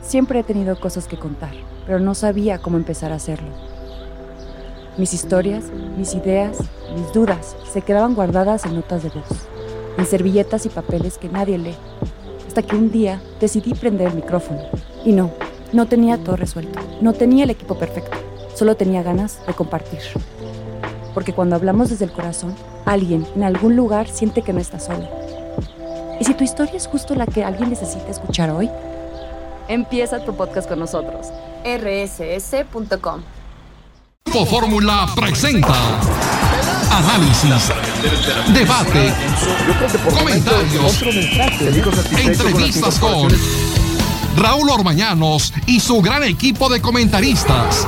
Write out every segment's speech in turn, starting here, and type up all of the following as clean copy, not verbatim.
Siempre he tenido cosas que contar, pero no sabía cómo empezar a hacerlo. Mis historias, mis ideas, mis dudas se quedaban guardadas en notas de voz, en servilletas y papeles que nadie lee, hasta que un día decidí prender el micrófono. Y no tenía todo resuelto, no tenía el equipo perfecto, solo tenía ganas de compartir. Porque cuando hablamos desde el corazón, alguien en algún lugar siente que no está solo. ¿Y si tu historia es justo la que alguien necesita escuchar hoy? Empieza tu podcast con nosotros. rss.com. Fórmula presenta análisis, debate, comentarios, entrevistas con Raúl Orbañanos y su gran equipo de comentaristas.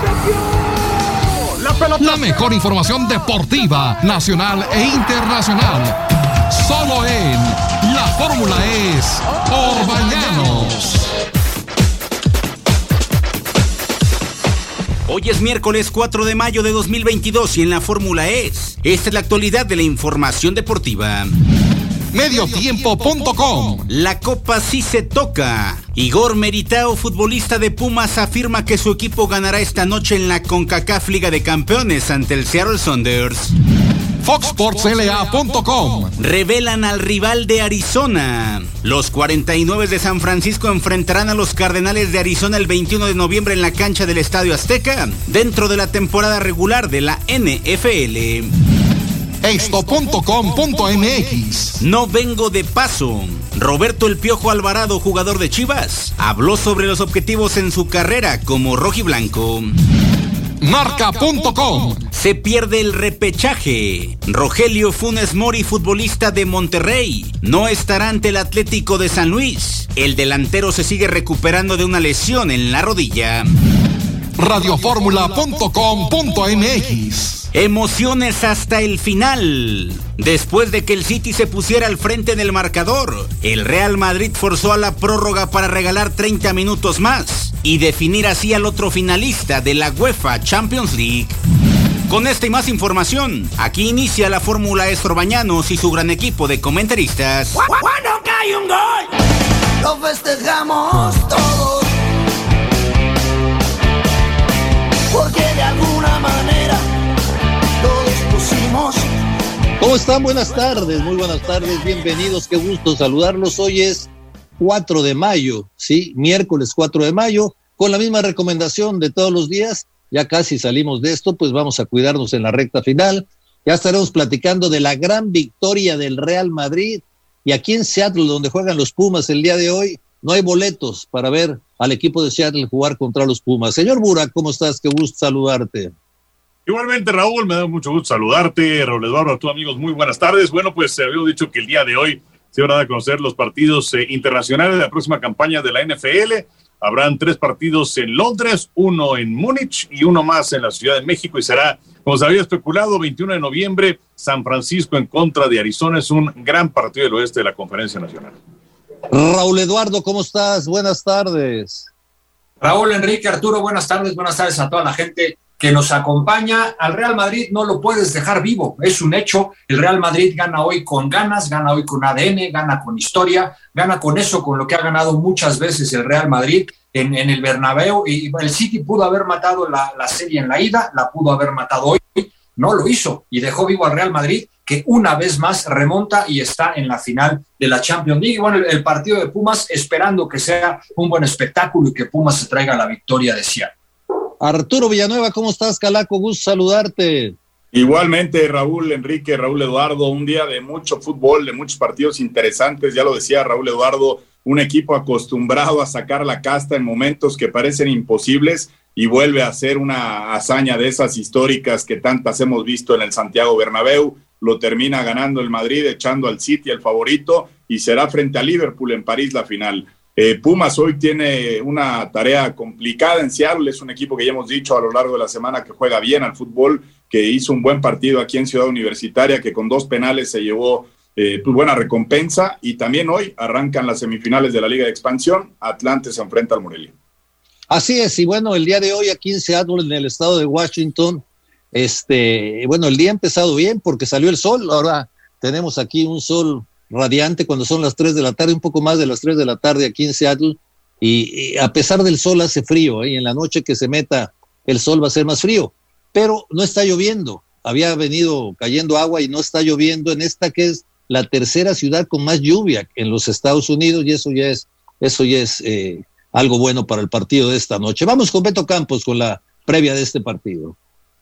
La mejor información deportiva, nacional e internacional. Solo en La Fórmula es Orbañanos. Hoy es miércoles 4 de mayo de 2022 y en La Fórmula es. Esta es la actualidad de la información deportiva. Mediotiempo.com. La Copa sí se toca. Igor Meritao, futbolista de Pumas, afirma que su equipo ganará esta noche en la CONCACAF Liga de Campeones ante el Seattle Sounders. FoxSportsLA.com. Revelan al rival de Arizona. Los 49 de San Francisco enfrentarán a los Cardenales de Arizona el 21 de noviembre en la cancha del Estadio Azteca, dentro de la temporada regular de la NFL. Esto.com.mx. No vengo de paso. Roberto El Piojo Alvarado, jugador de Chivas, habló sobre los objetivos en su carrera como rojiblanco. Marca.com. Se pierde el repechaje. Rogelio Funes Mori, futbolista de Monterrey, no estará ante el Atlético de San Luis. El delantero se sigue recuperando de una lesión en la rodilla. Radioformula.com.mx. Emociones hasta el final. Después de que el City se pusiera al frente en el marcador, el Real Madrid forzó a la prórroga para regalar 30 minutos más y definir así al otro finalista de la UEFA Champions League. Con esta y más información, aquí inicia La Fórmula es Orbañanos y su gran equipo de comentaristas. Cuando cae un gol, lo festejamos todos, porque de alguna manera todos pusimos. ¿Cómo están? Buenas tardes, muy buenas tardes, bienvenidos, qué gusto saludarlos. Hoy es 4 de mayo, sí, miércoles 4 de mayo, con la misma recomendación de todos los días. Ya casi salimos de esto, pues vamos a cuidarnos en la recta final. Ya estaremos platicando de la gran victoria del Real Madrid, y aquí en Seattle, donde juegan los Pumas el día de hoy, no hay boletos para ver al equipo de Seattle jugar contra los Pumas. Señor Burak, ¿cómo estás? Qué gusto saludarte. Igualmente, Raúl, me da mucho gusto saludarte. Raúl Eduardo, a tus amigos, muy buenas tardes. Bueno, pues habíamos dicho que el día de hoy se van a dar a conocer los partidos internacionales de la próxima campaña de la NFL. Habrán 3 partidos en Londres, 1 en Múnich y 1 más en la Ciudad de México, y será, como se había especulado, 21 de noviembre, San Francisco en contra de Arizona. Es un gran partido del oeste de la Conferencia Nacional. Raúl Eduardo, ¿cómo estás? Buenas tardes. Raúl, Enrique, Arturo, buenas tardes a toda la gente que nos acompaña. Al Real Madrid no lo puedes dejar vivo, es un hecho. El Real Madrid gana hoy con ganas, gana hoy con ADN, gana con historia, gana con eso, con lo que ha ganado muchas veces el Real Madrid en el Bernabéu. Y el City pudo haber matado la serie en la ida, la pudo haber matado hoy, no lo hizo y dejó vivo al Real Madrid, que una vez más remonta y está en la final de la Champions League. Y bueno, el partido de Pumas, esperando que sea un buen espectáculo y que Pumas se traiga la victoria de Seattle. Arturo Villanueva, ¿cómo estás, Calaco? Gusto saludarte. Igualmente, Raúl, Enrique, Raúl Eduardo, un día de mucho fútbol, de muchos partidos interesantes. Ya lo decía Raúl Eduardo, un equipo acostumbrado a sacar la casta en momentos que parecen imposibles, y vuelve a ser una hazaña de esas históricas que tantas hemos visto en el Santiago Bernabéu. Lo termina ganando el Madrid, echando al City, el favorito, y será frente a Liverpool en París la final. Pumas hoy tiene una tarea complicada en Seattle. Es un equipo que ya hemos dicho a lo largo de la semana que juega bien al fútbol, que hizo un buen partido aquí en Ciudad Universitaria, que con 2 penales se llevó buena recompensa, y también hoy arrancan las semifinales de la Liga de Expansión. Atlante se enfrenta al Morelia. Así es, y bueno, el día de hoy aquí en Seattle, en el estado de Washington, bueno, el día ha empezado bien porque salió el sol. Ahora tenemos aquí un sol radiante cuando son las 3 de la tarde, un poco más de las 3 de la tarde aquí en Seattle, y a pesar del sol hace frío, y en la noche que se meta el sol va a ser más frío, pero no está lloviendo. Había venido cayendo agua y no está lloviendo en esta que es la tercera ciudad con más lluvia en los Estados Unidos, y eso ya es algo bueno para el partido de esta noche. Vamos con Beto Campos con la previa de este partido.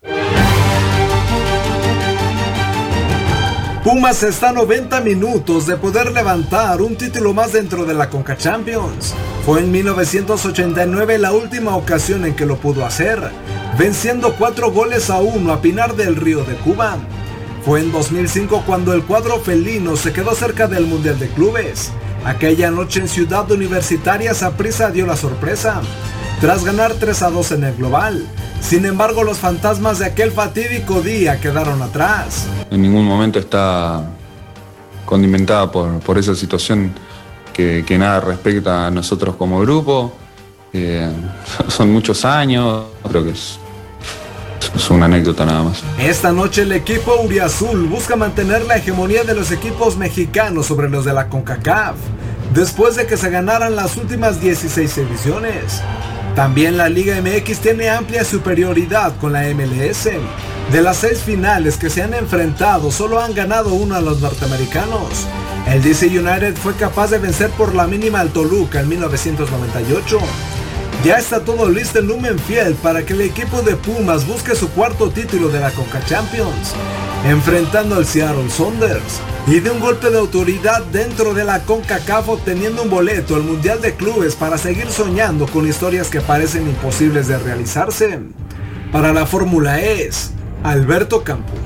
Pumas está a 90 minutos de poder levantar un título más dentro de la Conca Champions. Fue en 1989 la última ocasión en que lo pudo hacer, venciendo 4-1 a Pinar del Río de Cuba. Fue en 2005 cuando el cuadro felino se quedó cerca del Mundial de Clubes. Aquella noche en Ciudad Universitaria Saprissa dio la sorpresa, tras ganar 3-2 en el global. Sin embargo, los fantasmas de aquel fatídico día quedaron atrás. En ningún momento está condimentada por esa situación que nada respecta a nosotros como grupo. Son muchos años, creo que es una anécdota nada más. Esta noche el equipo auriazul busca mantener la hegemonía de los equipos mexicanos sobre los de la CONCACAF, después de que se ganaran las últimas 16 ediciones. También la Liga MX tiene amplia superioridad con la MLS. De las 6 finales que se han enfrentado, solo han ganado una a los norteamericanos. El DC United fue capaz de vencer por la mínima al Toluca en 1998. Ya está todo listo en Lumenfield para que el equipo de Pumas busque su cuarto título de la Conca Champions, enfrentando al Seattle Sounders, y de un golpe de autoridad dentro de la CONCACAF, obteniendo un boleto al Mundial de Clubes para seguir soñando con historias que parecen imposibles de realizarse. Para la Fórmula E, Alberto Campos.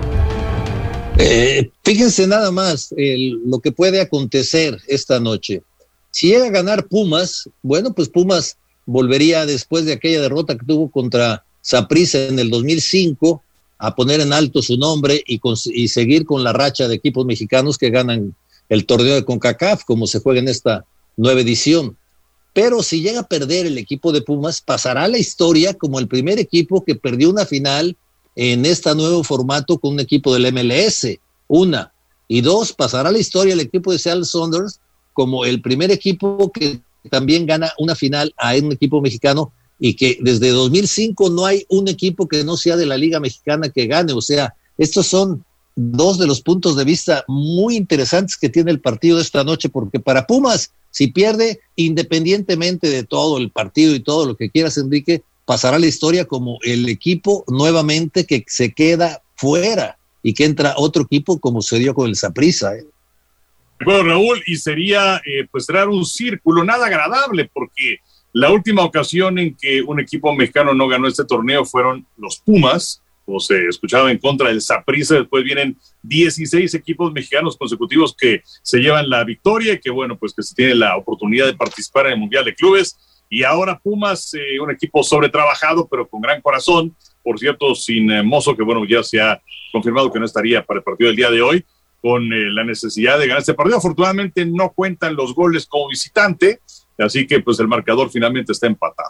Fíjense nada más lo que puede acontecer esta noche. Si llega a ganar Pumas, bueno, pues Pumas volvería, después de aquella derrota que tuvo contra Saprissa en el 2005, a poner en alto su nombre y seguir con la racha de equipos mexicanos que ganan el torneo de CONCACAF, como se juega en esta nueva edición. Pero si llega a perder el equipo de Pumas, pasará a la historia como el primer equipo que perdió una final en este nuevo formato con un equipo del MLS, 1. Y 2, pasará a la historia el equipo de Seattle Sounders como el primer equipo que también gana una final a un equipo mexicano, y que desde 2005 no hay un equipo que no sea de la Liga Mexicana que gane. O sea, estos son dos de los puntos de vista muy interesantes que tiene el partido de esta noche, porque para Pumas, si pierde, independientemente de todo el partido y todo lo que quieras, Enrique, pasará a la historia como el equipo nuevamente que se queda fuera y que entra otro equipo como se dio con el Saprissa. Bueno, Raúl, y sería pues cerrar un círculo nada agradable, porque la última ocasión en que un equipo mexicano no ganó este torneo fueron los Pumas, o se escuchaba en contra del Saprissa. Después vienen 16 equipos mexicanos consecutivos que se llevan la victoria y que, bueno, pues que se tiene la oportunidad de participar en el Mundial de Clubes. Y ahora Pumas, un equipo sobretrabajado, pero con gran corazón. Por cierto, sin Mozo, que bueno, ya se ha confirmado que no estaría para el partido del día de hoy, con la necesidad de ganar este partido. Afortunadamente no cuentan los goles como visitante, así que pues el marcador finalmente está empatado.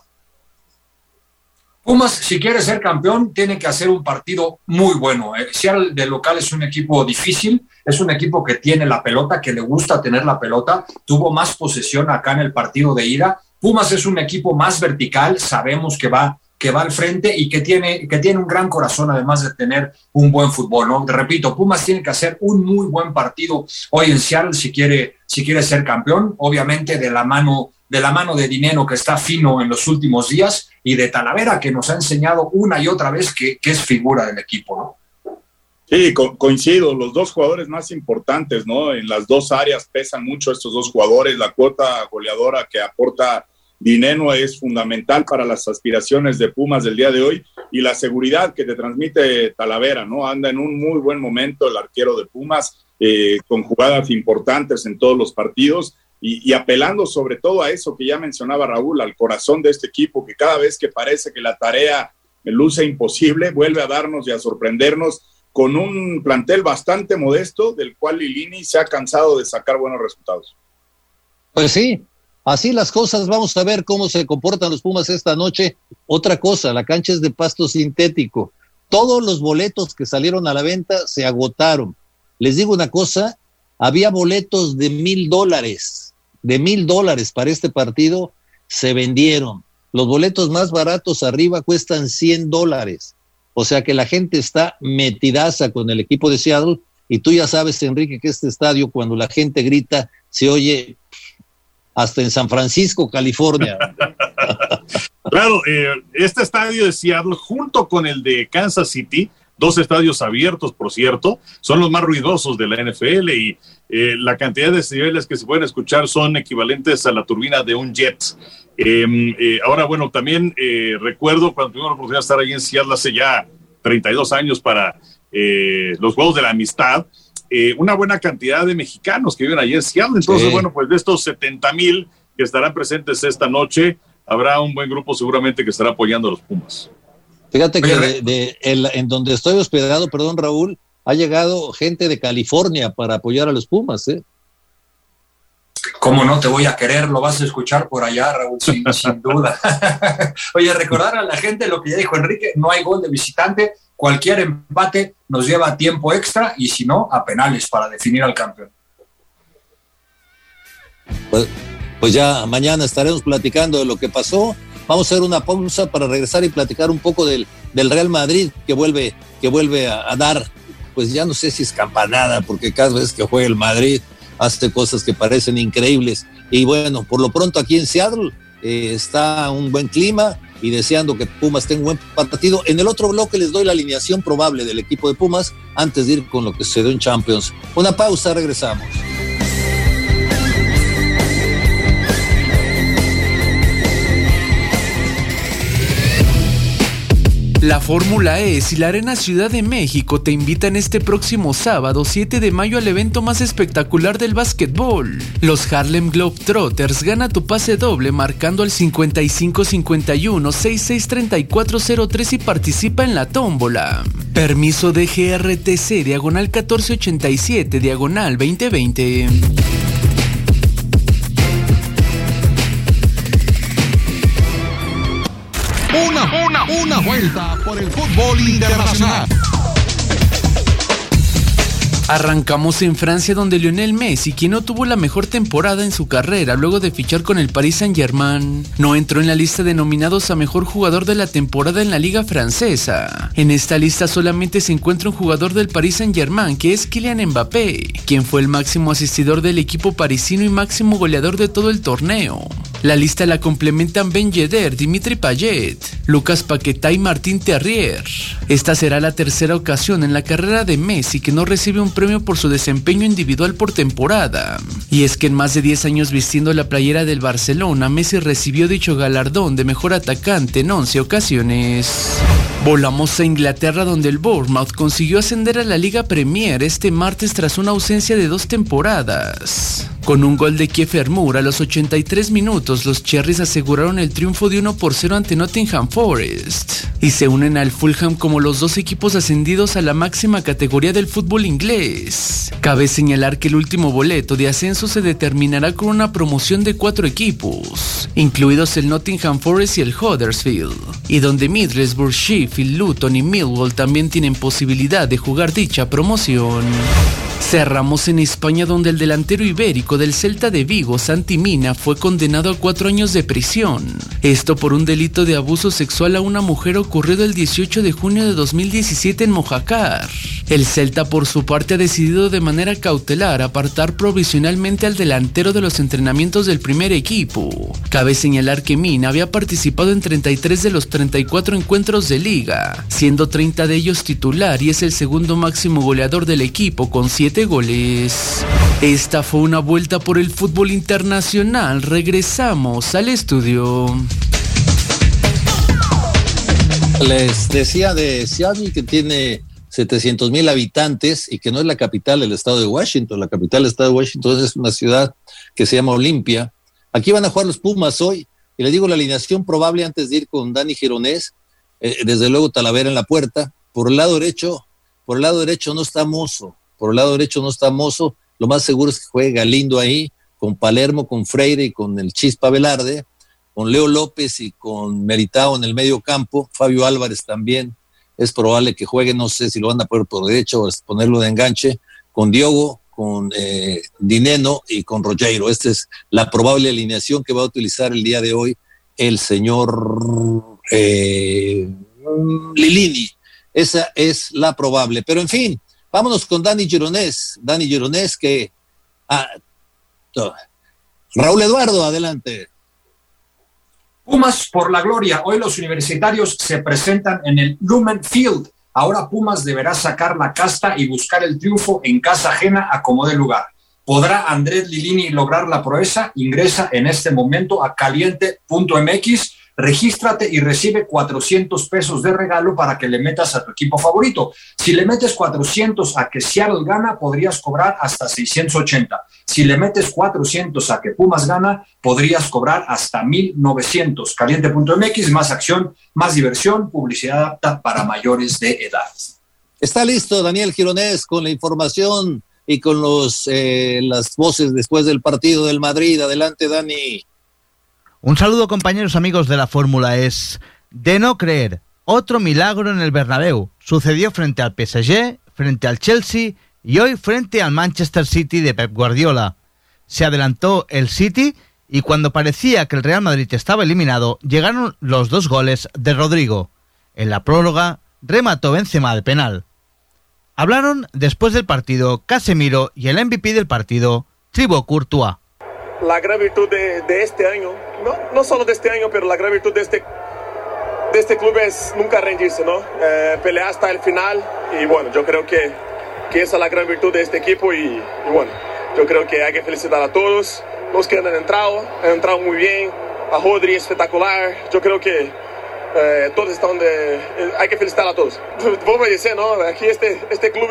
Pumas, si quiere ser campeón, tiene que hacer un partido muy bueno. Seattle de local es un equipo difícil, es un equipo que tiene la pelota, que le gusta tener la pelota, tuvo más posesión acá en el partido de ida. Pumas es un equipo más vertical, sabemos que va al frente y que tiene un gran corazón, además de tener un buen fútbol, ¿no? Repito, Pumas tiene que hacer un muy buen partido hoy en Seattle si quiere ser campeón, obviamente de la mano de Dineno, que está fino en los últimos días, y de Talavera, que nos ha enseñado una y otra vez que es figura del equipo, ¿no? Sí, coincido, los dos jugadores más importantes, ¿no? En las dos áreas pesan mucho estos dos jugadores. La cuota goleadora que aporta Dineno es fundamental para las aspiraciones de Pumas del día de hoy, y la seguridad que te transmite Talavera, ¿no? Anda en un muy buen momento el arquero de Pumas, con jugadas importantes en todos los partidos, y apelando sobre todo a eso que ya mencionaba Raúl, al corazón de este equipo, que cada vez que parece que la tarea luce imposible, vuelve a darnos y a sorprendernos con un plantel bastante modesto, del cual Lilini se ha cansado de sacar buenos resultados. Pues sí, así las cosas. Vamos a ver cómo se comportan los Pumas esta noche. Otra cosa, la cancha es de pasto sintético. Todos los boletos que salieron a la venta se agotaron. Les digo una cosa, había boletos de $1,000 para este partido, se vendieron. Los boletos más baratos arriba cuestan $100. O sea que la gente está metidaza con el equipo de Seattle. Y tú ya sabes, Enrique, que este estadio, cuando la gente grita, se oye hasta en San Francisco, California. Claro, este estadio de Seattle, junto con el de Kansas City, 2 estadios abiertos, por cierto, son los más ruidosos de la NFL y la cantidad de decibeles que se pueden escuchar son equivalentes a la turbina de un jet. Ahora, bueno, también recuerdo cuando tuvimos la oportunidad de estar ahí en Seattle hace ya 32 años para los Juegos de la Amistad, una buena cantidad de mexicanos que viven allí en Seattle. Entonces, bueno, pues de estos 70,000 que estarán presentes esta noche, habrá un buen grupo seguramente que estará apoyando a los Pumas. Fíjate que en donde estoy hospedado, perdón, Raúl, ha llegado gente de California para apoyar a los Pumas, ¿eh? ¿Cómo no te voy a querer? Lo vas a escuchar por allá, Raúl, sin duda. Oye, recordar a la gente lo que ya dijo Enrique, no hay gol de visitante, cualquier empate nos lleva a tiempo extra y si no, a penales para definir al campeón. Pues ya mañana estaremos platicando de lo que pasó. Vamos a hacer una pausa para regresar y platicar un poco del Real Madrid que vuelve a dar, pues ya no sé si es campanada, porque cada vez que juega el Madrid hace cosas que parecen increíbles. Y bueno, por lo pronto aquí en Seattle está un buen clima y deseando que Pumas tenga un buen partido. En el otro bloque les doy la alineación probable del equipo de Pumas antes de ir con lo que sucedió en Champions. Una pausa, regresamos. La Fórmula E y la Arena Ciudad de México te invitan este próximo sábado 7 de mayo al evento más espectacular del básquetbol. Los Harlem Globetrotters gana tu pase doble marcando al 5551-663403 y participa en la tómbola. Permiso de GRTC diagonal 1487 diagonal 2020. Una vuelta por el fútbol internacional. Arrancamos en Francia, donde Lionel Messi, quien no tuvo la mejor temporada en su carrera luego de fichar con el Paris Saint-Germain, no entró en la lista de nominados a mejor jugador de la temporada en la liga francesa. En esta lista solamente se encuentra un jugador del Paris Saint-Germain, que es Kylian Mbappé, quien fue el máximo asistidor del equipo parisino y máximo goleador de todo el torneo. La lista la complementan Ben Yedder, Dimitri Payet, Lucas Paquetá y Martín Terrier. Esta será la tercera ocasión en la carrera de Messi que no recibe un premio por su desempeño individual por temporada. Y es que en más de 10 años vistiendo la playera del Barcelona, Messi recibió dicho galardón de mejor atacante en 11 ocasiones. Volamos a Inglaterra, donde el Bournemouth consiguió ascender a la Liga Premier este martes tras una ausencia de 2 temporadas. Con un gol de Kiefer Moore a los 83 minutos, los Cherries aseguraron el triunfo de 1-0 ante Nottingham Forest y se unen al Fulham como los 2 equipos ascendidos a la máxima categoría del fútbol inglés. Cabe señalar que el último boleto de ascenso se determinará con una promoción de 4 equipos, incluidos el Nottingham Forest y el Huddersfield, y donde Middlesbrough, Sheffield, Luton y Millwall también tienen posibilidad de jugar dicha promoción. Cerramos en España, donde el delantero ibérico del Celta de Vigo, Santi Mina, fue condenado a 4 años de prisión. Esto por un delito de abuso sexual a una mujer ocurrido el 18 de junio de 2017 en Mojácar. El Celta, por su parte, ha decidido de manera cautelar apartar provisionalmente al delantero de los entrenamientos del primer equipo. Cabe señalar que Mina había participado en 33 de los 34 encuentros de liga, siendo 30 de ellos titular, y es el segundo máximo goleador del equipo con 7 goles. Esta fue una vuelta por el fútbol internacional. Regresamos al estudio. Les decía de Seattle que tiene 700,000 habitantes y que no es la capital del estado de Washington. La capital del estado de Washington es una ciudad que se llama Olympia. Aquí van a jugar los Pumas hoy y les digo la alineación probable antes de ir con Dani Gironés. Desde luego Talavera en la puerta. Por el lado derecho no está Mozo. Lo más seguro es que juegue Galindo ahí, con Palermo, con Freire y con el Chispa Velarde, con Leo López y con Meritao en el medio campo. Fabio Álvarez también es probable que juegue, no sé si lo van a poner por derecho o ponerlo de enganche, con Diogo, con Dineno y con Rogero. Esta es la probable alineación que va a utilizar el día de hoy el señor Lilini. Esa es la probable. Pero en fin, vámonos con Dani Gironés. Dani Gironés que... Raúl Eduardo, adelante. Pumas por la gloria. Hoy los universitarios se presentan en el Lumen Field. Ahora Pumas deberá sacar la casta y buscar el triunfo en casa ajena a como dé lugar. ¿Podrá Andrés Lilini lograr la proeza? Ingresa en este momento a caliente.mx, regístrate y recibe $400 de regalo para que le metas a tu equipo favorito. Si le metes 400 a que Seattle gana, podrías cobrar hasta 680. Si le metes 400 a que Pumas gana, podrías cobrar hasta 1,900. Caliente.mx, más acción, más diversión, publicidad apta para mayores de edad. Está listo Daniel Gironés con la información y con las voces después del partido del Madrid. Adelante, Dani. Un saludo, compañeros amigos de la Fórmula. Es de no creer. Otro milagro en el Bernabéu. Sucedió frente al PSG, frente al Chelsea y hoy frente al Manchester City de Pep Guardiola. Se adelantó el City y cuando parecía que el Real Madrid estaba eliminado, llegaron los 2 goles de Rodrigo. En la prórroga, remató Benzema de penal. Hablaron después del partido Casemiro y el MVP del partido, Thibaut Courtois. La gran virtud de este año, no solo de este año, pero la gran virtud de este club es nunca rendirse, ¿no? Pelear hasta el final y bueno, yo creo que esa es la gran virtud de este equipo y bueno, yo creo que hay que felicitar a todos los que han entrado muy bien, a Rodri espectacular, yo creo que todos están hay que felicitar a todos. Vos me dices, ¿no? Aquí este club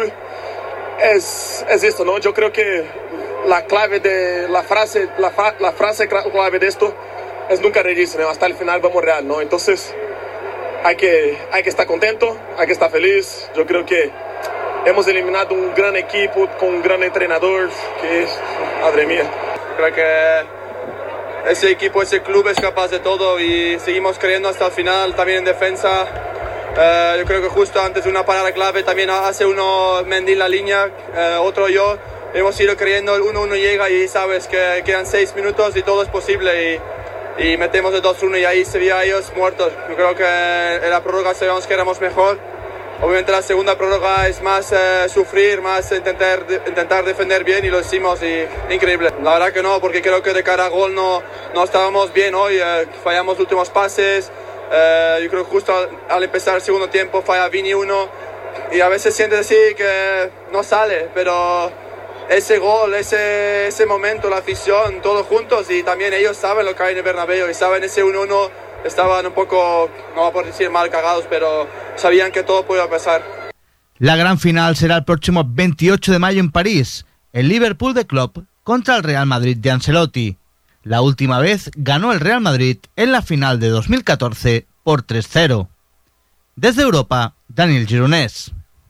es esto, ¿no? Yo creo que la clave de la frase clave de esto es nunca rendirse, ¿no? Hasta el final vamos real, ¿no? Entonces hay que estar contento, hay que estar feliz. Yo creo que hemos eliminado un gran equipo con un gran entrenador que es, madre mía. Creo que ese equipo, ese club es capaz de todo y seguimos creyendo hasta el final, también en defensa. Yo creo que justo antes de una parada clave también hace uno Mendy en la línea, otro yo. Hemos ido creyendo, el 1-1 llega y sabes que quedan 6 minutos y todo es posible y metemos el 2-1 y ahí se veía a ellos muertos. Yo creo que en la prórroga sabíamos que éramos mejor. Obviamente la segunda prórroga es más sufrir, más intentar defender bien y lo hicimos y increíble. La verdad que no, porque creo que de cara a gol no estábamos bien hoy, fallamos últimos pases. Yo creo que justo al empezar el segundo tiempo falla Vini uno y a veces sientes así que no sale, pero ese gol, ese momento, la afición, todos juntos y también ellos saben lo que hay en el Bernabéu y saben ese 1-1, estaban un poco, no voy a poder decir mal cagados, pero sabían que todo podía pasar. La gran final será el próximo 28 de mayo en París, el Liverpool de Klopp contra el Real Madrid de Ancelotti. La última vez ganó el Real Madrid en la final de 2014 por 3-0. Desde Europa, Daniel Gironés.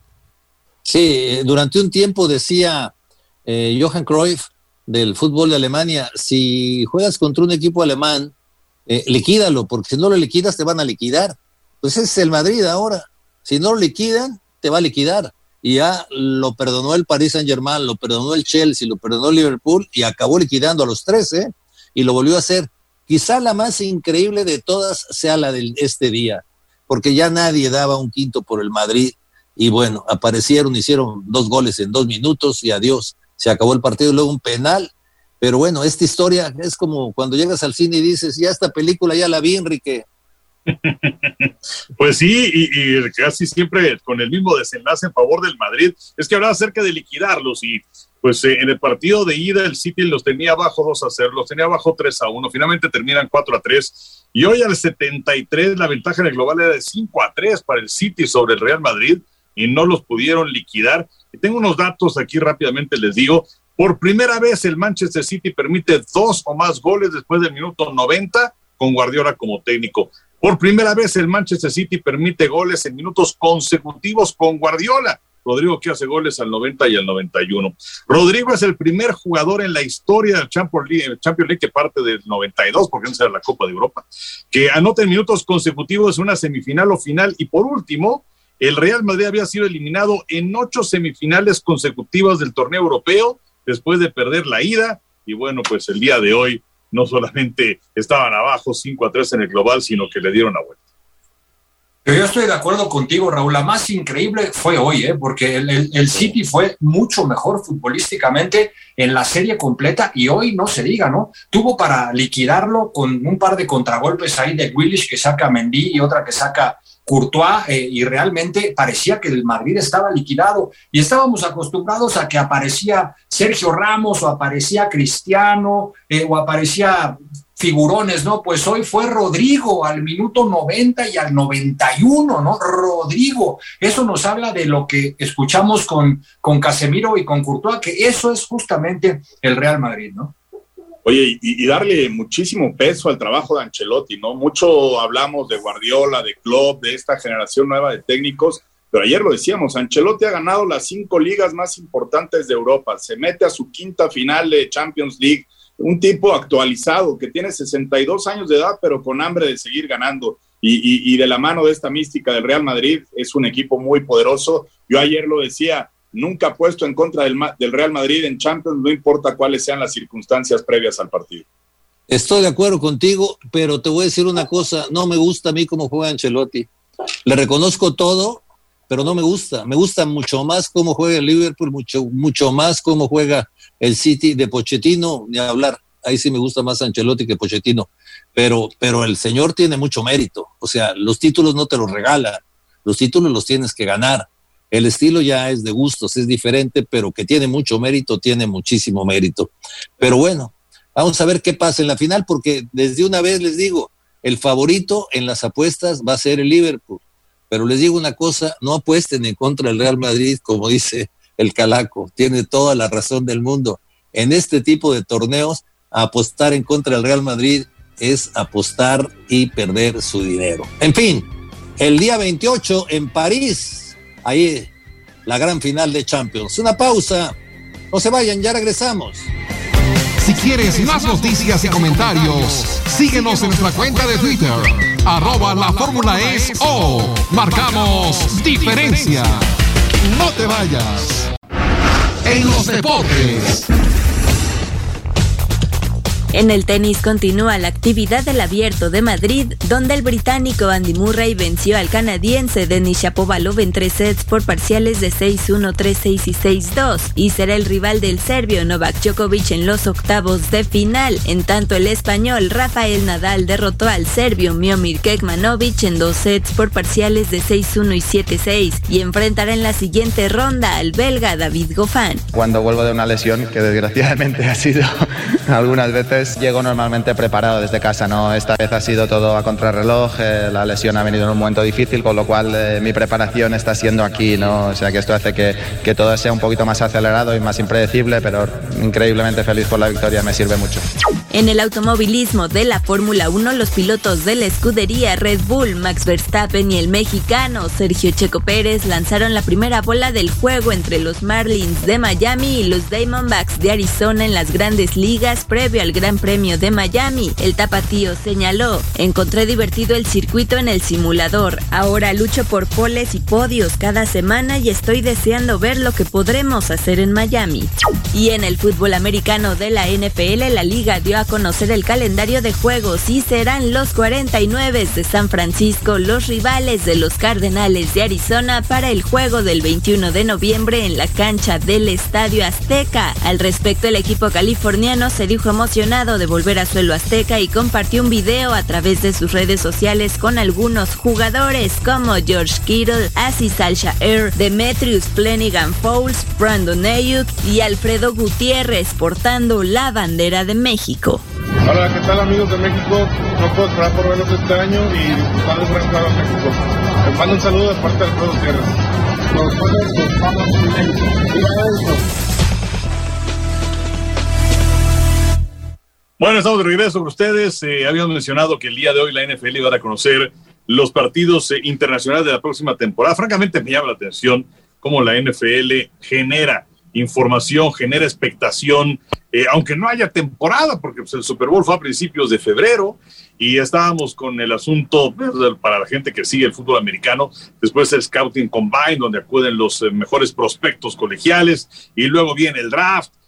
Sí, durante un tiempo decía Johan Cruyff del fútbol de Alemania, si juegas contra un equipo alemán, liquídalo, porque si no lo liquidas te van a liquidar. Pues ese es el Madrid ahora. Si no lo liquidan, te va a liquidar. Y ya lo perdonó el Paris Saint-Germain, lo perdonó el Chelsea, lo perdonó el Liverpool y acabó liquidando a los 3, y lo volvió a hacer. Quizá la más increíble de todas sea la de este día, porque ya nadie daba un quinto por el Madrid y bueno, aparecieron, hicieron 2 goles en 2 minutos y adiós, se acabó el partido y luego un penal. Pero bueno, esta historia es como cuando llegas al cine y dices, ya esta película ya la vi, Enrique. Pues sí, y casi siempre con el mismo desenlace en favor del Madrid. Es que hablaba acerca de liquidarlos y pues en el partido de ida el City los tenía abajo 2-0, los tenía abajo 3-1, finalmente terminan 4-3 y hoy al 73 la ventaja en el global era de 5-3 para el City sobre el Real Madrid y no los pudieron liquidar. Y tengo unos datos aquí rápidamente, les digo. Por primera vez el Manchester City permite 2 o más goles después del minuto 90 con Guardiola como técnico. Por primera vez el Manchester City permite goles en minutos consecutivos con Guardiola. Rodrigo que hace goles al 90 y al 91. Rodrigo es el primer jugador en la historia del Champions League que parte del 92, porque antes era la Copa de Europa, que anota en minutos consecutivos una semifinal o final. Y por último, el Real Madrid había sido eliminado en 8 semifinales consecutivas del torneo europeo después de perder la ida, y bueno, pues el día de hoy no solamente estaban abajo 5-3 en el global, sino que le dieron la vuelta. Pero yo estoy de acuerdo contigo, Raúl. La más increíble fue hoy, porque el City fue mucho mejor futbolísticamente en la serie completa y hoy no se diga, ¿no? Tuvo para liquidarlo con un par de contragolpes ahí de Grealish que saca Mendy y otra que saca Courtois, y realmente parecía que el Madrid estaba liquidado y estábamos acostumbrados a que aparecía Sergio Ramos o aparecía Cristiano o aparecía figurones, ¿no? Pues hoy fue Rodrigo al minuto 90 y al 91, ¿no? Rodrigo. Eso nos habla de lo que escuchamos con Casemiro y con Courtois, que eso es justamente el Real Madrid, ¿no? Oye, y darle muchísimo peso al trabajo de Ancelotti, ¿no? Mucho hablamos de Guardiola, de Klopp, de esta generación nueva de técnicos, pero ayer lo decíamos, Ancelotti ha ganado las 5 ligas más importantes de Europa, se mete a su 5ª final de Champions League, un tipo actualizado que tiene 62 años de edad, pero con hambre de seguir ganando, y de la mano de esta mística del Real Madrid, es un equipo muy poderoso. Yo ayer lo decía, nunca ha puesto en contra del Real Madrid en Champions, no importa cuáles sean las circunstancias previas al partido. Estoy de acuerdo contigo, pero te voy a decir una cosa, no me gusta a mí cómo juega Ancelotti. Le reconozco todo, pero no me gusta. Me gusta mucho más cómo juega el Liverpool, mucho más cómo juega el City. De Pochettino, ni hablar. Ahí sí me gusta más Ancelotti que Pochettino. Pero el señor tiene mucho mérito. O sea, los títulos no te los regalan. Los títulos los tienes que ganar. El estilo ya es de gustos, es diferente, pero que tiene mucho mérito, tiene muchísimo mérito. Pero bueno, vamos a ver qué pasa en la final, porque desde una vez les digo, el favorito en las apuestas va a ser el Liverpool. Pero les digo una cosa, no apuesten en contra del Real Madrid, como dice el Calaco, tiene toda la razón del mundo. En este tipo de torneos, apostar en contra del Real Madrid es apostar y perder su dinero. En fin, el día 28 en París, ahí la gran final de Champions. Una pausa, no se vayan, ya regresamos. Si quieres más noticias y comentarios, síguenos en nuestra cuenta de Twitter, @laformulaes, marcamos diferencia. No te vayas. En los deportes. En el tenis continúa la actividad del Abierto de Madrid, donde el británico Andy Murray venció al canadiense Denis Shapovalov en 3 sets por parciales de 6-1, 3-6 y 6-2, y será el rival del serbio Novak Djokovic en los octavos de final. En tanto, el español Rafael Nadal derrotó al serbio Miomir Kekmanovic en 2 sets por parciales de 6-1 y 7-6, y enfrentará en la siguiente ronda al belga David Goffin. Cuando vuelvo de una lesión, que desgraciadamente ha sido algunas veces, llego normalmente preparado desde casa, ¿no? Esta vez ha sido todo a contrarreloj, la lesión ha venido en un momento difícil, con lo cual mi preparación está siendo aquí, ¿no? O sea que esto hace que todo sea un poquito más acelerado y más impredecible, pero increíblemente feliz por la victoria, me sirve mucho. En el automovilismo de la Fórmula 1, los pilotos de la escudería Red Bull, Max Verstappen y el mexicano Sergio Checo Pérez lanzaron la primera bola del juego entre los Marlins de Miami y los Diamondbacks de Arizona en las Grandes Ligas previo al Gran Premio de Miami. El tapatío señaló: encontré divertido el circuito en el simulador. Ahora lucho por poles y podios cada semana y estoy deseando ver lo que podremos hacer en Miami. Y en el fútbol americano de la NFL, la liga dio a conocer el calendario de juegos y serán los 49 de San Francisco los rivales de los Cardenales de Arizona para el juego del 21 de noviembre en la cancha del Estadio Azteca. Al respecto, el equipo californiano se dijo emocionado de volver a suelo azteca y compartió un video a través de sus redes sociales con algunos jugadores como George Kittle, Aziz Al-Shaair, Demetrius Flannigan-Fowles, Brandon Ayuk y Alfredo Gutiérrez portando la bandera de México. Hola, ¿qué tal amigos de México? No puedo esperar por verlos este año y disfrutar de un gran juego en México. Les mando un saludo de parte de Alfredo Gutiérrez. Los juegos estamos en México. Bueno, estamos de regreso con ustedes. Habíamos mencionado que el día de hoy la NFL iba a conocer los partidos internacionales de la próxima temporada. Francamente me llama la atención cómo la NFL genera información, genera expectación, aunque no haya temporada, porque pues, el Super Bowl fue a principios de febrero y estábamos con el asunto, para la gente que sigue el fútbol americano, después el Scouting Combine, donde acuden los mejores prospectos colegiales, y luego viene el draft,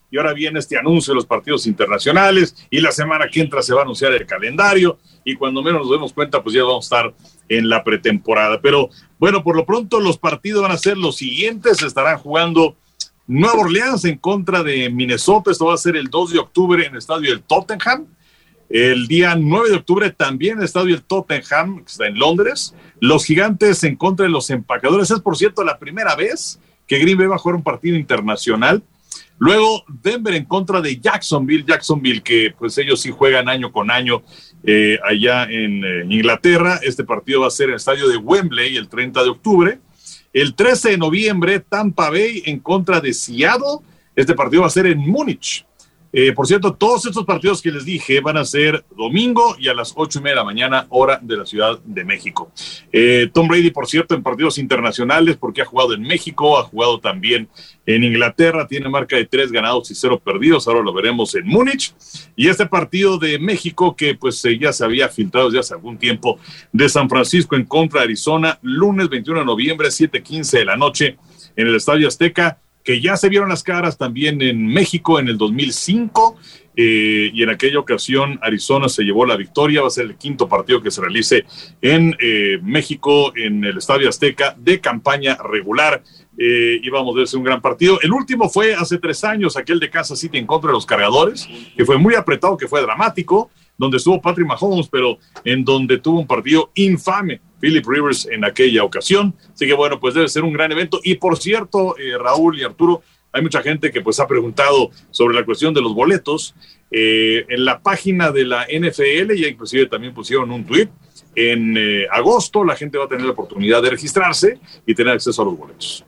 y ahora viene este anuncio de los partidos internacionales, y la semana que entra se va a anunciar el calendario, y cuando menos nos demos cuenta, pues ya vamos a estar en la pretemporada. Pero bueno, por lo pronto los partidos van a ser los siguientes. Estarán jugando Nueva Orleans en contra de Minnesota. Esto va a ser el 2 de octubre en el estadio del Tottenham. El día 9 de octubre también en el estadio del Tottenham, que está en Londres. Los Gigantes en contra de los Empacadores. Es, por cierto, la primera vez que Green Bay va a jugar un partido internacional. Luego Denver en contra de Jacksonville, que pues ellos sí juegan año con año allá en Inglaterra. Este partido va a ser en el estadio de Wembley el 30 de octubre. El 13 de noviembre, Tampa Bay en contra de Seattle. Este partido va a ser en Múnich. Por cierto, todos estos partidos que les dije van a ser domingo y a las 8:30 de la mañana, hora de la Ciudad de México. Tom Brady, por cierto, en partidos internacionales, porque ha jugado en México, ha jugado también en Inglaterra, tiene marca de 3 ganados y 0 perdidos. Ahora lo veremos en Múnich. Y este partido de México, que pues ya se había filtrado desde hace algún tiempo, de San Francisco en contra de Arizona, lunes 21 de noviembre, 7:15 de la noche, en el Estadio Azteca, que ya se vieron las caras también en México en el 2005, y en aquella ocasión Arizona se llevó la victoria. Va a ser el quinto partido que se realice en México, en el Estadio Azteca, de campaña regular, y vamos a ver un gran partido. El último fue hace 3 años, aquel de Kansas City en contra de los Cargadores, que fue muy apretado, que fue dramático, donde estuvo Patrick Mahomes, pero en donde tuvo un partido infame Philip Rivers en aquella ocasión. Así que bueno, pues debe ser un gran evento. Y por cierto, Raúl y Arturo, hay mucha gente que pues ha preguntado sobre la cuestión de los boletos. En la página de la NFL, ya inclusive también pusieron un tweet, en agosto la gente va a tener la oportunidad de registrarse y tener acceso a los boletos.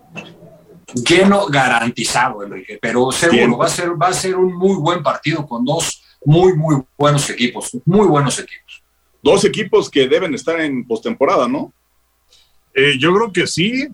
Lleno garantizado, Enrique, pero seguro va a ser un muy buen partido con dos muy buenos equipos, muy buenos equipos. 2 equipos que deben estar en postemporada, ¿no? Yo creo que sí.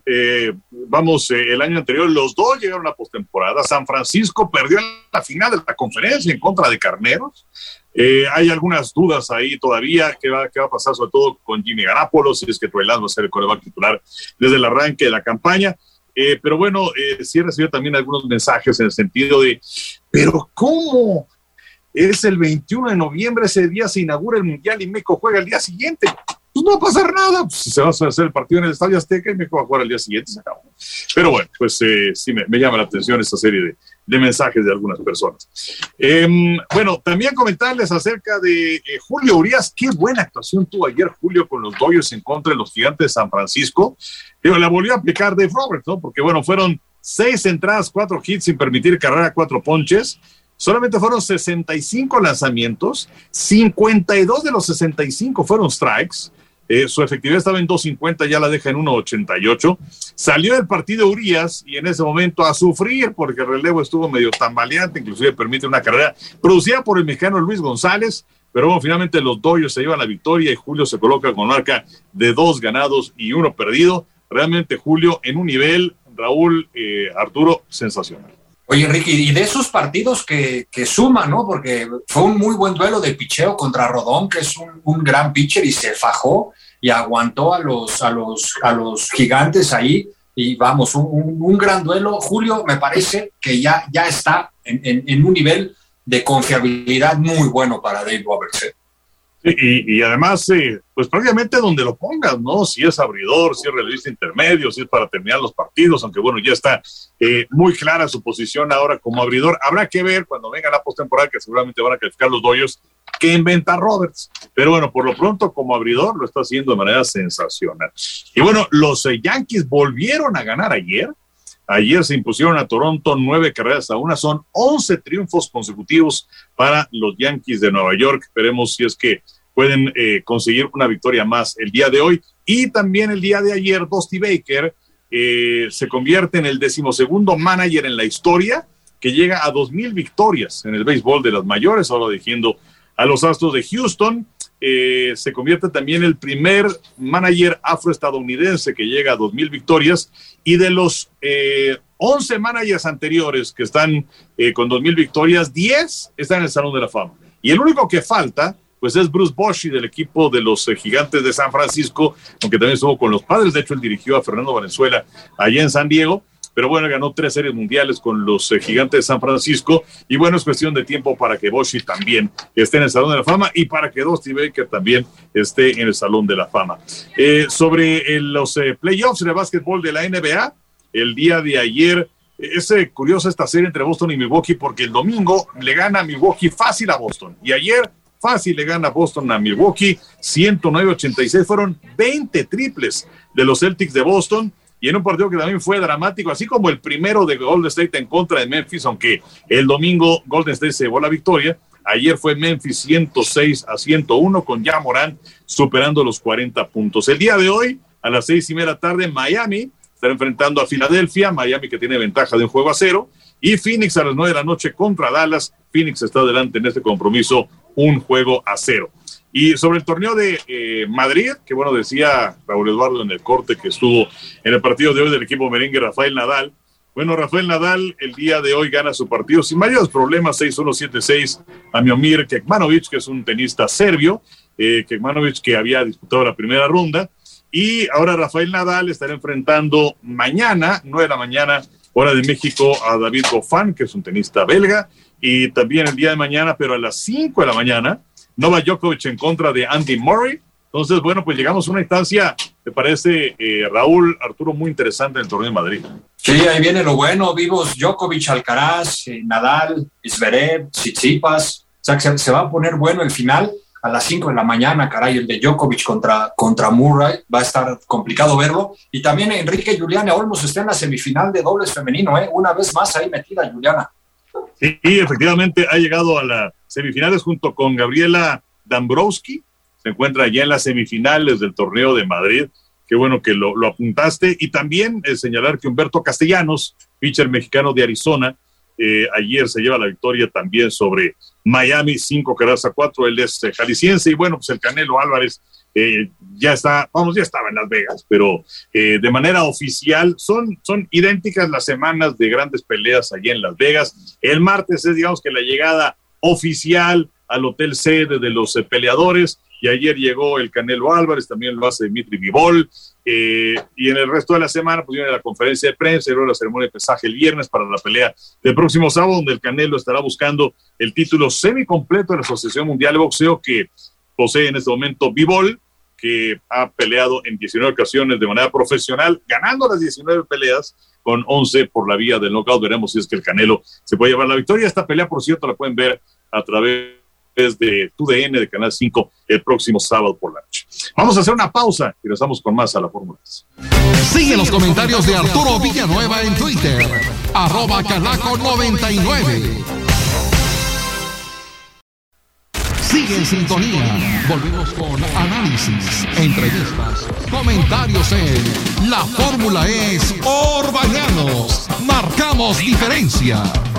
El año anterior los 2 llegaron a postemporada. San Francisco perdió en la final de la conferencia en contra de Carneros. Hay algunas dudas ahí todavía. ¿Qué va a pasar sobre todo con Jimmy Garoppolo? Si es que Trey Lance va a ser el quarterback titular desde el arranque de la campaña. Pero bueno, sí he recibido también algunos mensajes en el sentido de, ¿pero cómo? Es el 21 de noviembre, ese día se inaugura el Mundial y México juega el día siguiente. Pues no va a pasar nada, pues se va a hacer el partido en el Estadio Azteca y México va a jugar el día siguiente, se acabó. Pero bueno, pues sí me llama la atención esta serie de mensajes de algunas personas. Bueno, también comentarles acerca de Julio Urias. Qué buena actuación tuvo ayer Julio con los Dodgers en contra de los Gigantes de San Francisco. Pero la volvió a aplicar Dave Roberts, ¿no? Porque bueno, fueron 6 entradas, 4 hits sin permitir carrera, 4 ponches. Solamente fueron 65 lanzamientos, 52 de los 65 fueron strikes. Su efectividad estaba en 2.50, ya la deja en 1.88. Salió del partido Urias y en ese momento a sufrir porque el relevo estuvo medio tambaleante, inclusive permite una carrera producida por el mexicano Luis González, pero bueno, finalmente los Dodgers se llevan la victoria y Julio se coloca con marca de 2 ganados y 1 perdido. Realmente Julio en un nivel, Raúl, Arturo, sensacional. Oye, Enrique, y de esos partidos que suman, ¿no? Porque fue un muy buen duelo de picheo contra Rodón, que es un gran pitcher, y se fajó y aguantó a los Gigantes ahí, y vamos, un gran duelo. Julio me parece que ya está en un nivel de confiabilidad muy bueno para Dave Roberts. Y además, pues prácticamente donde lo pongas, ¿no? Si es abridor, si es relevista intermedio, si es para terminar los partidos, aunque bueno, ya está muy clara su posición ahora como abridor. Habrá que ver cuando venga la postemporada, que seguramente van a calificar los Dodgers, qué inventa Roberts. Pero bueno, por lo pronto como abridor lo está haciendo de manera sensacional. Y bueno, los Yankees volvieron a ganar ayer. Ayer se impusieron a Toronto 9-1. Son 11 triunfos consecutivos para los Yankees de Nueva York. Veremos si es que pueden conseguir una victoria más el día de hoy. Y también el día de ayer, Dusty Baker se convierte en el 12º manager en la historia que llega a 2,000 victorias en el béisbol de las mayores, ahora dirigiendo a los Astros de Houston. Se convierte también el primer manager afroestadounidense que llega a 2,000 victorias, y de los 11 managers anteriores que están con 2,000 victorias, 10 están en el Salón de la Fama. Y el único que falta, pues es Bruce Bochy del equipo de los Gigantes de San Francisco, aunque también estuvo con los Padres. De hecho, él dirigió a Fernando Valenzuela allá en San Diego. pero bueno, ganó 3 series mundiales con los Gigantes de San Francisco, y bueno, es cuestión de tiempo para que Boshi también esté en el Salón de la Fama y para que Dusty Baker también esté en el Salón de la Fama. Sobre los playoffs de básquetbol de la NBA, el día de ayer, es curiosa esta serie entre Boston y Milwaukee, porque el domingo le gana Milwaukee fácil a Boston, y ayer fácil le gana Boston a Milwaukee, 109-86, fueron 20 triples de los Celtics de Boston, y en un partido que también fue dramático, así como el primero de Golden State en contra de Memphis, aunque el domingo Golden State se llevó la victoria. Ayer fue Memphis 106-101 con Ja Morant superando los 40 puntos. El día de hoy, a las 6:30 p.m, Miami estará enfrentando a Filadelfia, Miami que tiene ventaja de 1-0, y Phoenix a las 9 p.m contra Dallas. Phoenix está adelante en este compromiso 1-0. Y sobre el torneo de Madrid, que bueno, decía Raúl Eduardo en el corte que estuvo en el partido de hoy del equipo merengue Rafael Nadal. Bueno, Rafael Nadal el día de hoy gana su partido sin mayores problemas, 6-1, 7-6 a Miomir Kekmanovic, que es un tenista serbio, Kekmanovic que había disputado la primera ronda, y ahora Rafael Nadal estará enfrentando mañana, 9 p.m, hora de México, a David Goffin, que es un tenista belga, y también el día de mañana, pero a las 5 a.m, Novak Djokovic en contra de Andy Murray. Entonces, bueno, pues llegamos a una instancia, me parece, Raúl, Arturo, muy interesante en el torneo de Madrid. Sí, ahí viene lo bueno, vivos Djokovic, Alcaraz, Nadal, Zverev, Tsitsipas, o sea que se va a poner bueno el final a las 5 a.m, caray, el de Djokovic contra Murray, va a estar complicado verlo, y también Enrique Juliana Olmos está en la semifinal de dobles femenino, una vez más ahí metida Juliana. Sí, efectivamente ha llegado a las semifinales junto con Gabriela Dambrowski, se encuentra ya en las semifinales del torneo de Madrid. Qué bueno que lo apuntaste. Y también señalar que Humberto Castellanos, pitcher mexicano de Arizona, ayer se lleva la victoria también sobre Miami, 5-4. Él es jalisciense, y bueno, pues el Canelo Álvarez ya estaba en Las Vegas, pero de manera oficial son idénticas las semanas de grandes peleas allí en Las Vegas. El martes es, digamos, que la llegada oficial al hotel sede de los peleadores, y ayer llegó el Canelo Álvarez, también lo hace Dmitry Bivol, y en el resto de la semana pues viene la conferencia de prensa y luego la ceremonia de pesaje el viernes para la pelea del próximo sábado, donde el Canelo estará buscando el título semicompleto de la Asociación Mundial de Boxeo, que posee en este momento Bivol, que ha peleado en 19 ocasiones de manera profesional, ganando las 19 peleas con 11 por la vía del knockout. Veremos si es que el Canelo se puede llevar la victoria. Esta pelea, por cierto, la pueden ver a través de TUDN de Canal 5 el próximo sábado por la noche. Vamos a hacer una pausa y regresamos con más a la Fórmula 1. Sigue los comentarios de Arturo Villanueva en Twitter, @Calaco99. Sigue en sintonía. Volvemos con análisis, entrevistas, comentarios en La Fórmula es por Bañanos. Marcamos diferencia.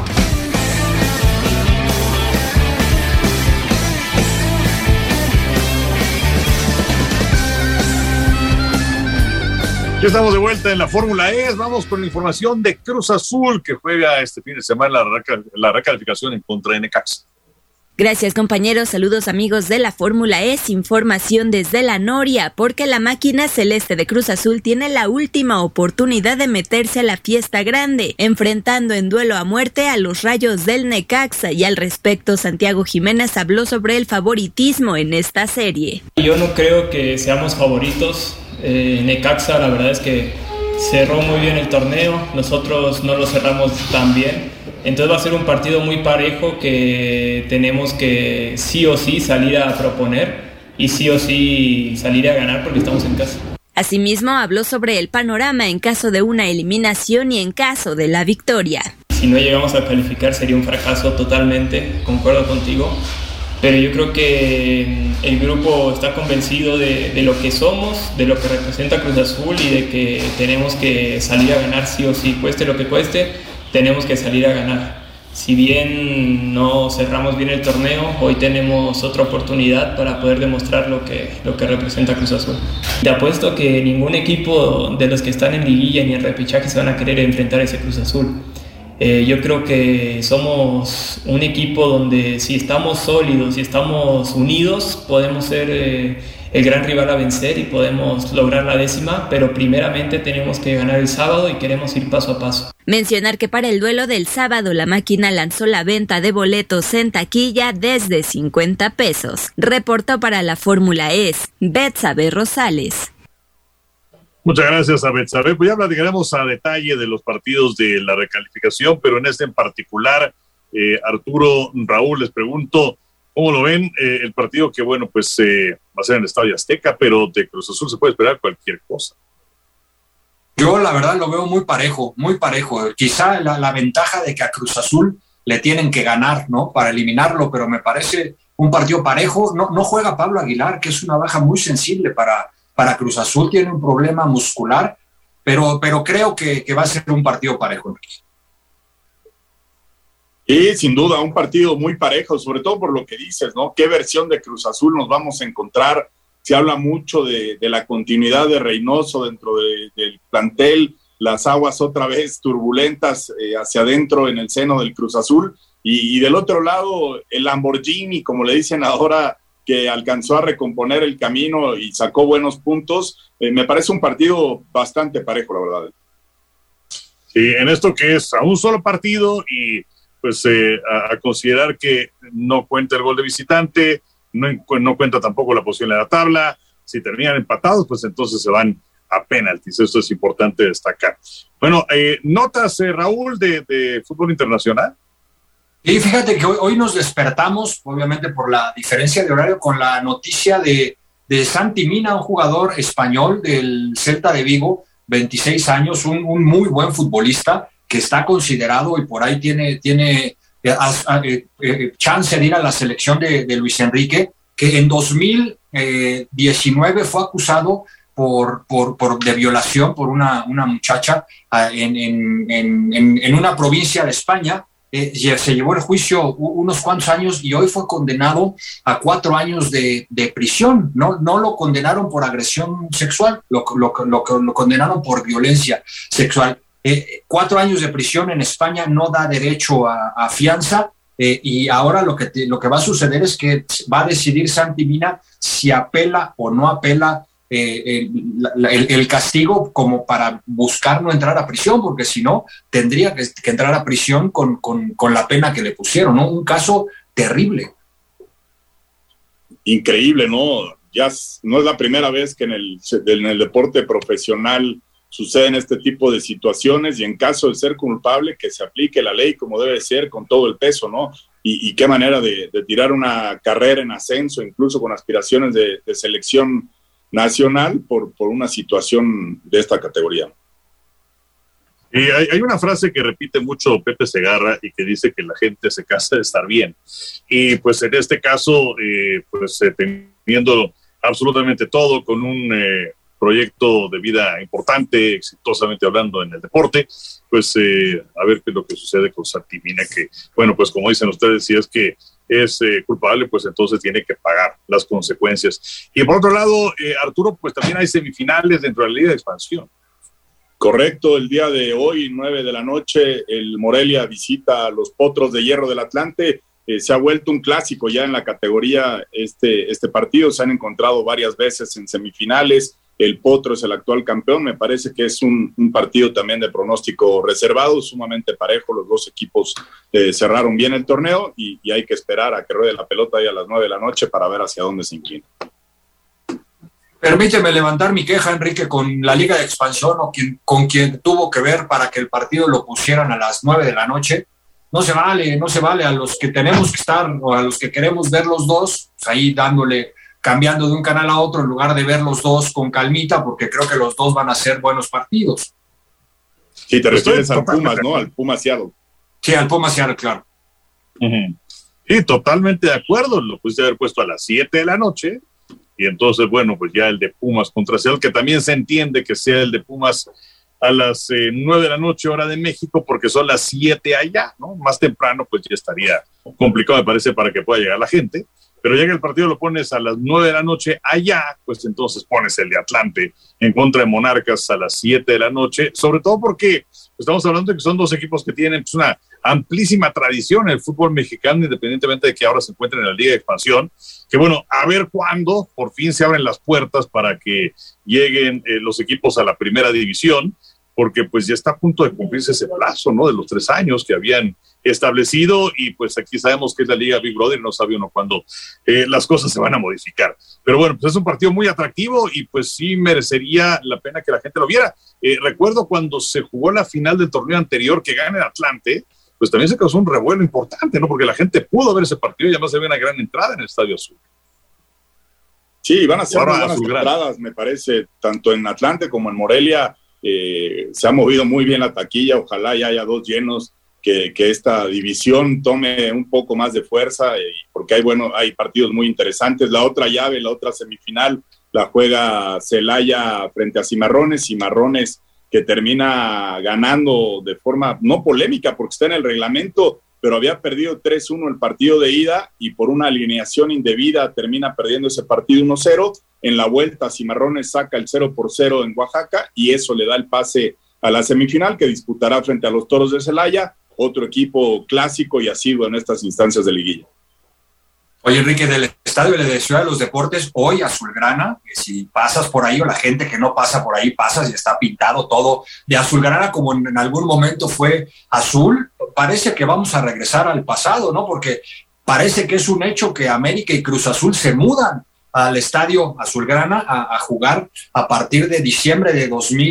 Ya estamos de vuelta en la Fórmula E. Vamos con la información de Cruz Azul, que juega este fin de semana la recalificación en contra de Necaxa. Gracias, compañeros. Saludos, amigos de la Fórmula E. Información desde la Noria, porque la máquina celeste de Cruz Azul tiene la última oportunidad de meterse a la fiesta grande, enfrentando en duelo a muerte a los Rayos del Necaxa, y al respecto Santiago Jiménez habló sobre el favoritismo en esta serie. Yo no creo que seamos favoritos. Necaxa, la verdad es que cerró muy bien el torneo, nosotros no lo cerramos tan bien, entonces va a ser un partido muy parejo que tenemos que sí o sí salir a proponer y sí o sí salir a ganar porque estamos en casa. Asimismo habló sobre el panorama en caso de una eliminación y en caso de la victoria. Si no llegamos a calificar sería un fracaso totalmente, concuerdo contigo. Pero yo creo que el grupo está convencido de lo que somos, de lo que representa Cruz Azul y de que tenemos que salir a ganar sí o sí, cueste lo que cueste, tenemos que salir a ganar. Si bien no cerramos bien el torneo, hoy tenemos otra oportunidad para poder demostrar lo que representa Cruz Azul. Te apuesto que ningún equipo de los que están en liguilla ni en repechaje se van a querer enfrentar a ese Cruz Azul. Yo creo que somos un equipo donde si estamos sólidos, si estamos unidos, podemos ser el gran rival a vencer y podemos lograr la 10ª, pero primeramente tenemos que ganar el sábado y queremos ir paso a paso. Mencionar que para el duelo del sábado la máquina lanzó la venta de boletos en taquilla desde 50 pesos. Reportó para la Fórmula ES, Betsabe Rosales. Muchas gracias a Betsabe. Pues ya platicaremos a detalle de los partidos de la recalificación, pero en este en particular, Arturo, Raúl, les pregunto, ¿cómo lo ven? El partido que, bueno, pues va a ser en el Estadio Azteca, pero de Cruz Azul se puede esperar cualquier cosa. Yo la verdad lo veo muy parejo, muy parejo. Quizá la ventaja de que a Cruz Azul le tienen que ganar, ¿no? Para eliminarlo, pero me parece un partido parejo. No juega Pablo Aguilar, que es una baja muy sensible para Cruz Azul, tiene un problema muscular, pero creo que va a ser un partido parejo, Enrique. Y sin duda un partido muy parejo, sobre todo por lo que dices, ¿no? ¿Qué versión de Cruz Azul nos vamos a encontrar? Se habla mucho de la continuidad de Reynoso dentro del plantel, las aguas otra vez turbulentas hacia adentro en el seno del Cruz Azul, y del otro lado el Lamborghini, como le dicen ahora, que alcanzó a recomponer el camino y sacó buenos puntos. Me parece un partido bastante parejo, la verdad. Sí, en esto que es a un solo partido y pues a considerar que no cuenta el gol de visitante, no cuenta tampoco la posición en la tabla. Si terminan empatados, pues entonces se van a penaltis. Eso es importante destacar. Bueno, notas, Raúl, de fútbol internacional. Y fíjate que hoy nos despertamos, obviamente por la diferencia de horario, con la noticia de Santi Mina, un jugador español del Celta de Vigo, 26 años, un muy buen futbolista que está considerado y por ahí tiene chance de ir a la selección de Luis Enrique, que en 2019 fue acusado de violación por una muchacha en una provincia de España. Se llevó el juicio unos cuantos años y hoy fue condenado a 4 años de prisión. No lo condenaron por agresión sexual, lo condenaron por violencia sexual. 4 años de prisión en España no da derecho a fianza, y ahora lo que va a suceder es que va a decidir Santi Mina si apela o no apela el castigo, como para buscar no entrar a prisión, porque si no tendría que entrar a prisión con la pena que le pusieron, ¿no? Un caso terrible. Increíble, ¿no? Ya no es la primera vez que en el deporte profesional suceden este tipo de situaciones, y en caso de ser culpable, que se aplique la ley como debe ser, con todo el peso, ¿no? Y qué manera de tirar una carrera en ascenso, incluso con aspiraciones de selección nacional por una situación de esta categoría. Hay una frase que repite mucho Pepe Segarra y que dice que la gente se cansa de estar bien. Y pues en este caso, teniendo absolutamente todo, con un proyecto de vida importante, exitosamente hablando en el deporte, pues a ver qué es lo que sucede con Santi Mina, que, bueno, pues como dicen ustedes, si es que es culpable, pues entonces tiene que pagar las consecuencias. Y por otro lado, Arturo, pues también hay semifinales dentro de la Liga de Expansión. Correcto, el día de hoy, 9 de la noche, el Morelia visita a los Potros de Hierro del Atlante. Se ha vuelto un clásico ya en la categoría este partido. Se han encontrado varias veces en semifinales. El Potro es el actual campeón. Me parece que es un partido también de pronóstico reservado, sumamente parejo. Los dos equipos cerraron bien el torneo y hay que esperar a que ruede la pelota ahí a las 9 de la noche para ver hacia dónde se inclina. Permíteme levantar mi queja, Enrique, con la Liga de Expansión con quien tuvo que ver para que el partido lo pusieran a las 9 de la noche. No se vale a los que tenemos que estar o a los que queremos ver los dos, pues ahí cambiando de un canal a otro en lugar de ver los dos con calmita, porque creo que los dos van a ser buenos partidos. Sí, te refieres al Pumas, ¿no? Al Pumas Seattle. Sí, al Pumas Seattle, claro. Uh-huh. Sí, totalmente de acuerdo. Lo pudiste haber puesto a las 7 de la noche y entonces, bueno, pues ya el de Pumas contra Seattle, que también se entiende que sea el de Pumas a las 9 de la noche, hora de México, porque son las 7 allá, ¿no? Más temprano, pues ya estaría complicado, me parece, para que pueda llegar la gente. Pero ya que el partido lo pones a las 9 de la noche allá, pues entonces pones el de Atlante en contra de Monarcas a las 7 de la noche, sobre todo porque estamos hablando de que son dos equipos que tienen pues, una amplísima tradición en el fútbol mexicano, independientemente de que ahora se encuentren en la Liga de Expansión, que bueno, a ver cuándo por fin se abren las puertas para que lleguen los equipos a la primera división, porque pues ya está a punto de cumplirse ese plazo, ¿no? De los 3 años que habían establecido, y pues aquí sabemos que es la Liga Big Brother, no sabe uno cuándo las cosas se van a modificar. Pero bueno, pues es un partido muy atractivo y pues sí merecería la pena que la gente lo viera. Recuerdo cuando se jugó la final del torneo anterior que gana el Atlante, pues también se causó un revuelo importante, ¿no? Porque la gente pudo ver ese partido y además había una gran entrada en el Estadio Azul. Sí, van a ser buenas entradas, me parece, tanto en Atlante como en Morelia. Se ha movido muy bien la taquilla, ojalá ya haya 2 llenos, que esta división tome un poco más de fuerza, porque hay partidos muy interesantes. La otra llave, la otra semifinal, la juega Celaya frente a Cimarrones que termina ganando de forma no polémica, porque está en el reglamento, pero había perdido 3-1 el partido de ida y por una alineación indebida termina perdiendo ese partido 1-0. En la vuelta, Cimarrones saca el 0-0 en Oaxaca y eso le da el pase a la semifinal que disputará frente a los Toros de Celaya, otro equipo clásico y asiduo en estas instancias de liguilla. Oye, Enrique, del estadio de Ciudad de los Deportes, hoy azulgrana, que si pasas por ahí o la gente que no pasa por ahí, pasas y está pintado todo de azulgrana como en algún momento fue azul. Parece que vamos a regresar al pasado, ¿no? Porque parece que es un hecho que América y Cruz Azul se mudan al estadio azulgrana a jugar a partir de diciembre de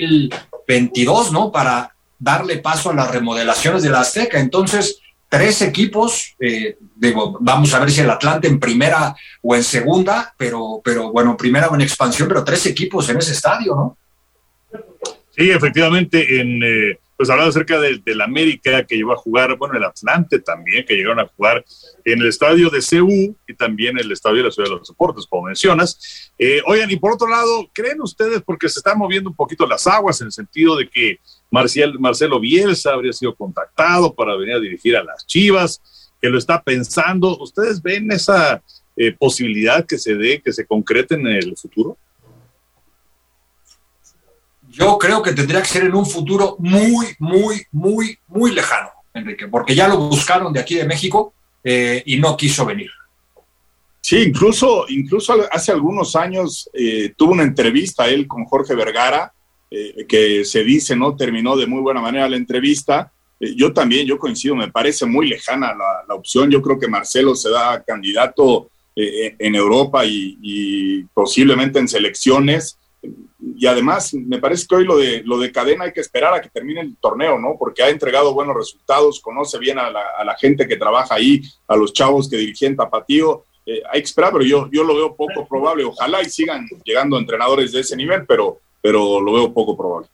2022, ¿no? Para darle paso a las remodelaciones de la Azteca. Entonces, 3 equipos, vamos a ver si el Atlante en primera o en segunda, pero bueno, primera o en expansión, pero 3 equipos en ese estadio, ¿no? Sí, efectivamente, pues hablando acerca del América que llegó a jugar, bueno, el Atlante también, que llegaron a jugar en el estadio de CU y también el estadio de la Ciudad de los Deportes, como mencionas. Oigan, y por otro lado, ¿creen ustedes, porque se están moviendo un poquito las aguas en el sentido de que Marcelo Bielsa habría sido contactado para venir a dirigir a las Chivas, que lo está pensando? ¿Ustedes ven esa posibilidad que se dé, que se concrete en el futuro? Yo creo que tendría que ser en un futuro muy, muy, muy, muy lejano, Enrique, porque ya lo buscaron de aquí de México y no quiso venir. Sí, incluso hace algunos años tuvo una entrevista él con Jorge Vergara, que se dice, ¿no? Terminó de muy buena manera la entrevista. Yo coincido, me parece muy lejana la opción. Yo creo que Marcelo se da candidato en Europa y posiblemente en selecciones. Y además, me parece que hoy lo de Cadena hay que esperar a que termine el torneo, ¿no? Porque ha entregado buenos resultados, conoce bien a la gente que trabaja ahí, a los chavos que dirigían Tapatío. Hay que esperar, pero yo lo veo poco probable. Ojalá y sigan llegando entrenadores de ese nivel, pero lo veo poco probable.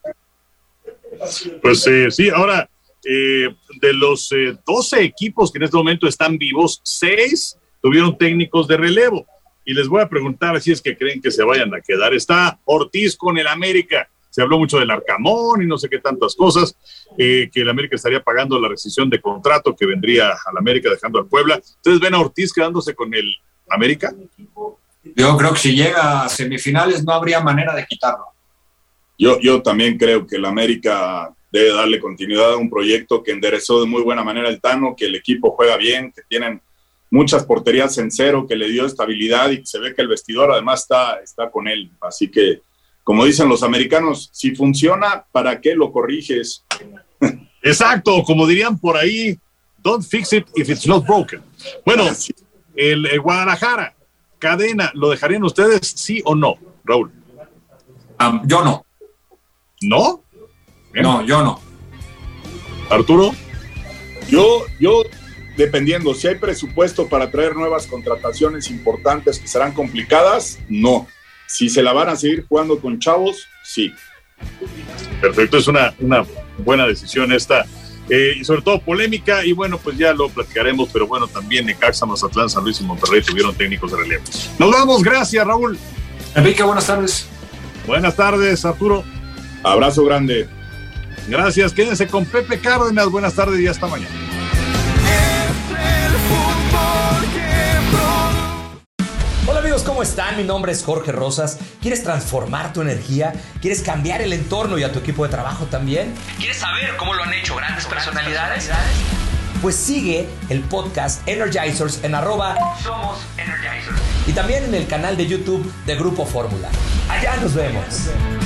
Pues sí, ahora, de los 12 equipos que en este momento están vivos, 6 tuvieron técnicos de relevo. Y les voy a preguntar si es que creen que se vayan a quedar. Está Ortiz con el América. Se habló mucho del Arcamón y no sé qué tantas cosas, que el América estaría pagando la rescisión de contrato que vendría al América dejando al Puebla. ¿Ustedes ven a Ortiz quedándose con el América? Yo creo que si llega a semifinales no habría manera de quitarlo. Yo también creo que el América debe darle continuidad a un proyecto que enderezó de muy buena manera el Tano, que el equipo juega bien, que tienen muchas porterías en cero, que le dio estabilidad y se ve que el vestidor además está con él. Así que, como dicen los americanos, si funciona, ¿para qué lo corriges? Exacto, como dirían por ahí, don't fix it if it's not broken. Bueno, el Guadalajara, Cadena, ¿lo dejarían ustedes sí o no, Raúl? Yo no. ¿No? Bien. No, yo no. ¿Arturo? Yo dependiendo, si hay presupuesto para traer nuevas contrataciones importantes que serán complicadas, no. Si se la van a seguir jugando con chavos, sí. Perfecto, es una buena decisión esta, y sobre todo polémica, y bueno, pues ya lo platicaremos, pero bueno, también Necaxa, Mazatlán, San Luis y Monterrey tuvieron técnicos de relevo. Nos vamos, gracias, Raúl. Enrique, buenas tardes. Buenas tardes, Arturo. Abrazo grande. Gracias, quédense con Pepe Cárdenas, buenas tardes y hasta mañana. Hola amigos, ¿cómo ¿cómo están? Mi nombre es Jorge Rosas. ¿Quieres transformar tu energía? ¿Quieres cambiar el entorno y a tu equipo de trabajo también? ¿Quieres saber cómo lo han hecho grandes personalidades? Pues sigue el podcast Energizers en @Somos Energizers. Y también en el canal de YouTube de Grupo Fórmula. Allá nos vemos.